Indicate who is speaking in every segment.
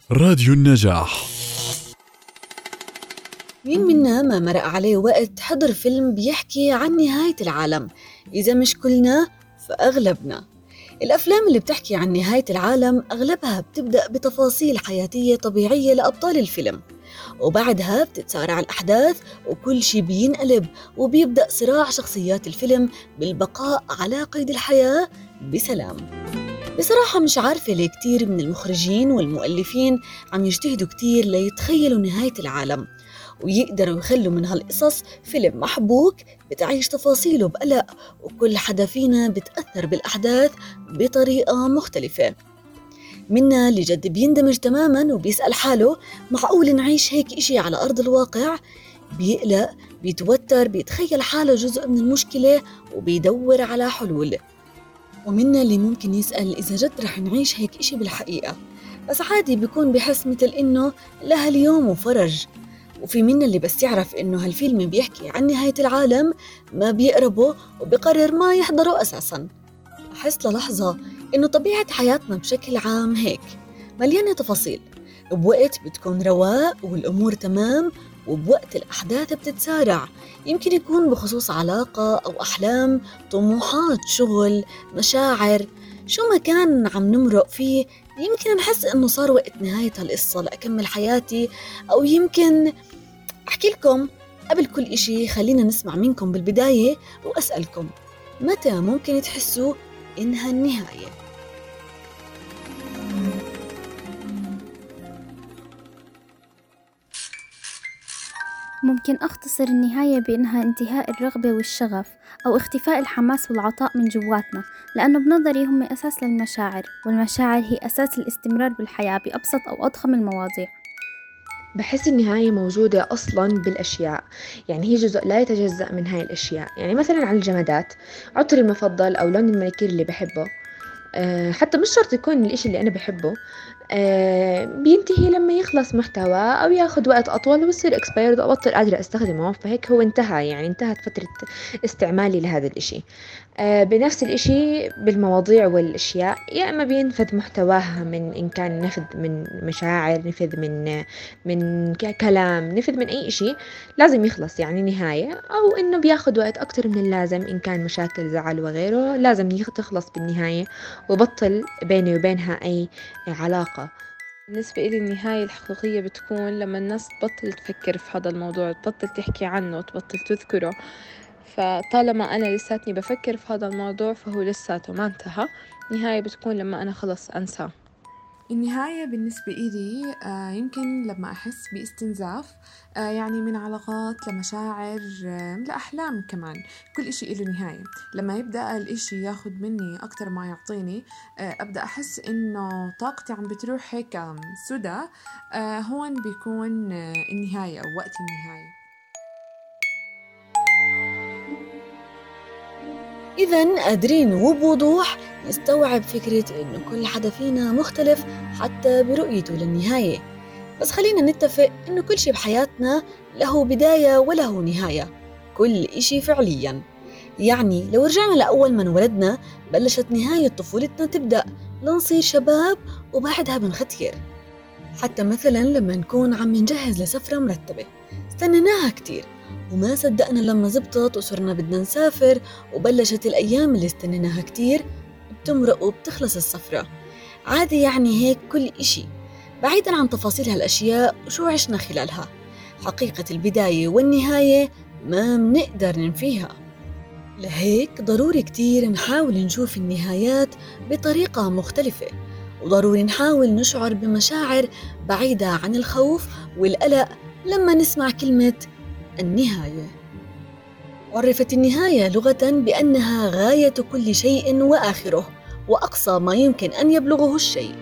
Speaker 1: راديو النجاح.
Speaker 2: مين منا ما مرق عليه وقت حضر فيلم بيحكي عن نهاية العالم؟ إذا مش كلنا فأغلبنا. الأفلام اللي بتحكي عن نهاية العالم أغلبها بتبدأ بتفاصيل حياتية طبيعية لأبطال الفيلم، وبعدها بتتسارع الأحداث وكل شي بينقلب، وبيبدأ صراع شخصيات الفيلم بالبقاء على قيد الحياة بسلام. بصراحة مش عارفة ليه كتير من المخرجين والمؤلفين عم يجتهدوا كتير ليتخيلوا نهاية العالم ويقدروا يخلوا من هالقصص فيلم محبوك بتعيش تفاصيله بقلق، وكل حدا فينا بتأثر بالأحداث بطريقة مختلفة. منا اللي جد بيندمج تماماً وبيسأل حاله معقول نعيش هيك إشي على أرض الواقع؟ بيقلق، بيتوتر، بيتخيل حاله جزء من المشكلة وبيدور على حلول. ومنا اللي ممكن يسأل إذا جد رح نعيش هيك إشي بالحقيقة، بس عادي بيكون بحس مثل إنه لها اليوم وفرج. وفي منا اللي بس يعرف إنه هالفيلم بيحكي عن نهاية العالم ما بيقربه وبيقرر ما يحضره أساساً. أحس للحظة إنه طبيعة حياتنا بشكل عام هيك مليانة تفاصيل، بوقت بتكون رواق والأمور تمام، وبوقت الأحداث بتتسارع، يمكن يكون بخصوص علاقة أو أحلام، طموحات، شغل، مشاعر، شو ما كان عم نمرق فيه. يمكن نحس إنه صار وقت نهاية هالقصة لأكمل حياتي، أو يمكن أحكي لكم. قبل كل إشي خلينا نسمع منكم بالبداية وأسألكم، متى ممكن تحسوا إنها النهاية؟
Speaker 3: ممكن أختصر النهاية بأنها انتهاء الرغبة والشغف أو اختفاء الحماس والعطاء من جواتنا، لأنه بنظري هم أساس للمشاعر، والمشاعر هي أساس الاستمرار بالحياة بأبسط أو أضخم المواضيع.
Speaker 4: بحس النهاية موجودة أصلاً بالأشياء، يعني هي جزء لا يتجزأ من هاي الأشياء. يعني مثلاً على الجمادات، عطري المفضل أو لون المانيكير اللي بحبه، حتى مش شرط يكون الإشي اللي أنا بحبه، بينتهي لما يخلص محتوى أو ياخد وقت أطول ويصير expired وأبطل قادرة أستخدمه، فهيك هو انتهى، يعني انتهت فترة استعمالي لهذا الإشي. بنفس الإشي بالمواضيع والأشياء، يا إما بينفذ محتواها من إن كان نفذ من مشاعر، نفذ من كلام، نفذ من أي إشي لازم يخلص، يعني نهاية، أو إنه بياخد وقت أكتر من اللازم إن كان مشاكل، زعل وغيره، لازم تخلص بالنهاية وبطل بيني وبينها أي علاقة.
Speaker 5: بالنسبة إلي النهاية الحقيقية بتكون لما الناس تبطل تفكر في هذا الموضوع، تبطل تحكي عنه، تبطل تذكره. فطالما أنا لساتني بفكر في هذا الموضوع فهو لساته ما انتهى. النهاية بتكون لما أنا خلص أنساه.
Speaker 6: النهاية بالنسبة إلي يمكن لما أحس باستنزاف، يعني من علاقات لمشاعر، لأحلام كمان. كل إشي إله نهاية. لما يبدأ الإشي ياخد مني أكتر ما يعطيني، أبدأ أحس إنه طاقتي عم بتروح هيك سدى. هون بيكون النهاية أو وقت النهاية.
Speaker 2: إذن قادرين وبوضوح نستوعب فكرة إنه كل حدا فينا مختلف حتى برؤيته للنهاية، بس خلينا نتفق إنه كل شي بحياتنا له بداية وله نهاية، كل إشي فعلياً. يعني لو رجعنا لأول ما انولدنا بلشت نهاية طفولتنا تبدأ لنصير شباب وبعدها بنختير. حتى مثلاً لما نكون عم نجهز لسفرة مرتبة استنيناها كتير وما صدقنا لما زبطت وصرنا بدنا نسافر، وبلشت الأيام اللي استنيناها كتير بتمرق وبتخلص السفرة. عادي، يعني هيك كل إشي بعيداً عن تفاصيل هالأشياء وشو عشنا خلالها. حقيقة البداية والنهاية ما منقدر ننفيها، لهيك ضروري كتير نحاول نشوف النهايات بطريقة مختلفة، وضروري نحاول نشعر بمشاعر بعيدة عن الخوف والقلق لما نسمع كلمة النهاية. عرفت النهاية لغة بأنها غاية كل شيء وآخره، وأقصى ما يمكن أن يبلغه الشيء.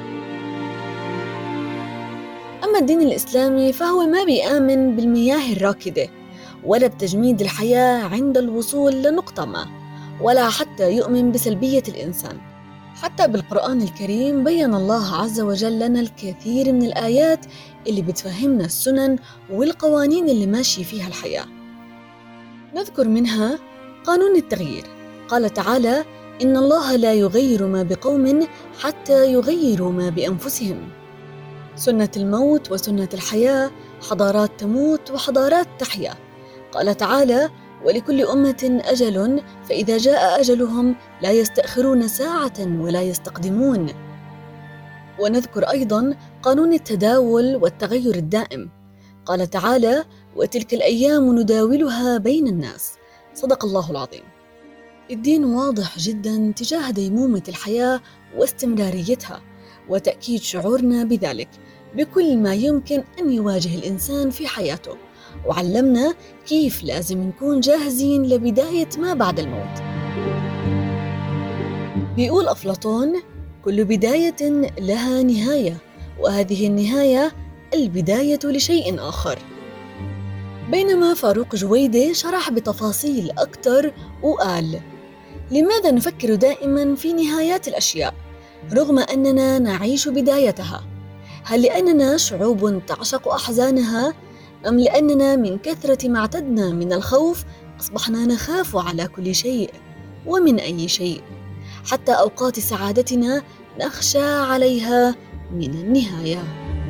Speaker 2: أما الدين الإسلامي فهو ما بيآمن بالمياه الراكدة ولا بتجميد الحياة عند الوصول لنقطة ما، ولا حتى يؤمن بسلبية الإنسان. حتى بالقرآن الكريم بيّن الله عز وجل لنا الكثير من الآيات اللي بتفهمنا السنن والقوانين اللي ماشي فيها الحياة. نذكر منها قانون التغيير. قال تعالى: إن الله لا يغير ما بقوم حتى يغيروا ما بأنفسهم. سنة الموت وسنة الحياة، حضارات تموت وحضارات تحيا. قال تعالى: ولكل أمة أجل فإذا جاء أجلهم لا يستأخرون ساعة ولا يستقدمون. ونذكر أيضاً قانون التداول والتغير الدائم. قال تعالى: وتلك الأيام نداولها بين الناس. صدق الله العظيم. الدين واضح جداً تجاه ديمومة الحياة واستمراريتها، وتأكيد شعورنا بذلك بكل ما يمكن أن يواجه الإنسان في حياته، وعلمنا كيف لازم نكون جاهزين لبداية ما بعد الموت. بيقول أفلاطون: كل بداية لها نهاية، وهذه النهاية البداية لشيء آخر. بينما فاروق جويدة شرح بتفاصيل أكثر وقال: لماذا نفكر دائماً في نهايات الأشياء رغم أننا نعيش بدايتها؟ هل لأننا شعوب تعشق أحزانها؟ أم لأننا من كثرة ما اعتدنا من الخوف أصبحنا نخاف على كل شيء ومن أي شيء، حتى أوقات سعادتنا نخشى عليها من النهاية؟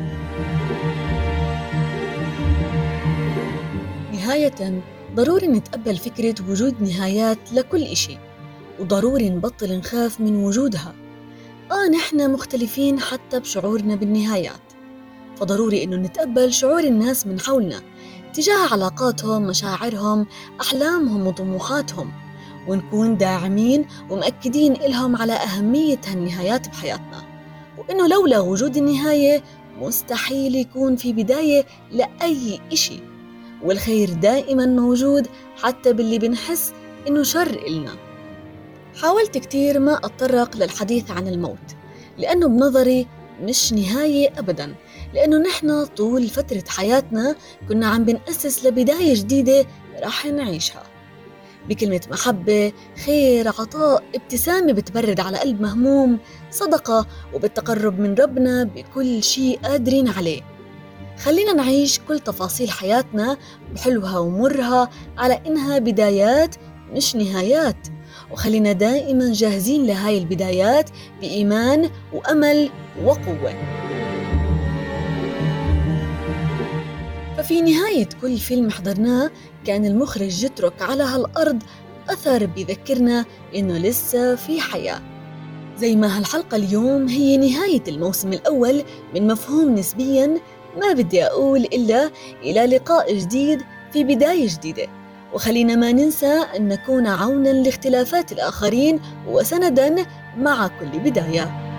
Speaker 2: نهاية، ضروري نتقبل فكرة وجود نهايات لكل إشي، وضروري نبطل نخاف من وجودها. نحن مختلفين حتى بشعورنا بالنهايات، فضروري إنه نتقبل شعور الناس من حولنا تجاه علاقاتهم، مشاعرهم، أحلامهم وطموحاتهم، ونكون داعمين ومأكدين إلهم على أهمية هالنهايات بحياتنا، وإنه لولا وجود النهاية مستحيل يكون في بداية لأي إشي، والخير دائما موجود حتى باللي بنحس إنه شر إلنا. حاولت كتير ما أتطرق للحديث عن الموت، لأنه بنظري مش نهاية أبداً، لأنه نحن طول فترة حياتنا كنا عم بنأسس لبداية جديدة رح نعيشها، بكلمة محبة، خير، عطاء، ابتسامة بتبرد على قلب مهموم، صدقة، وبالتقرب من ربنا بكل شيء قادرين عليه. خلينا نعيش كل تفاصيل حياتنا بحلوها ومرها على إنها بدايات مش نهايات، وخلينا دائما جاهزين لهاي البدايات بإيمان وأمل وقوة. ففي نهاية كل فيلم حضرناه كان المخرج يترك على هالأرض أثر بيذكرنا إنه لسه في حياة. زي ما هالحلقة اليوم هي نهاية الموسم الأول من مفهوم نسبياً، ما بدي أقول إلا إلى لقاء جديد في بداية جديدة. وخلينا ما ننسى أن نكون عوناً لاختلافات الآخرين وسنداً مع كل بداية.